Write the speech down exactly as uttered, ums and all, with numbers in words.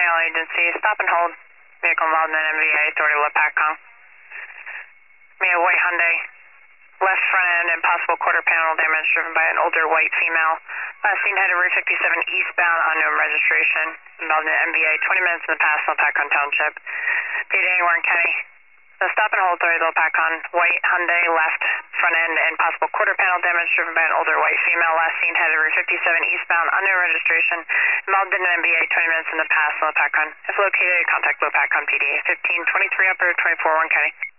all agency. Stop and hold. Vehicle involved in M V A, Authority of LaPacon. Mia white Hyundai. Left front end and possible quarter panel damage driven by an older white female. Last seen headed Route fifty-seven eastbound, unknown registration. Involved in M V A, twenty minutes in the past, LaPacon Township. Payday, Warren County. So stop and hold, Authority of LaPacon. White Hyundai, left front end and possible quarter panel damage driven by an older white female. Last seen headed Route fifty-seven eastbound, unknown registration. Involved in an M V A, twenty minutes in the past, LaPacon. If located, contact LaPacon P D. fifteen twenty-three upper, twenty-four Warren County.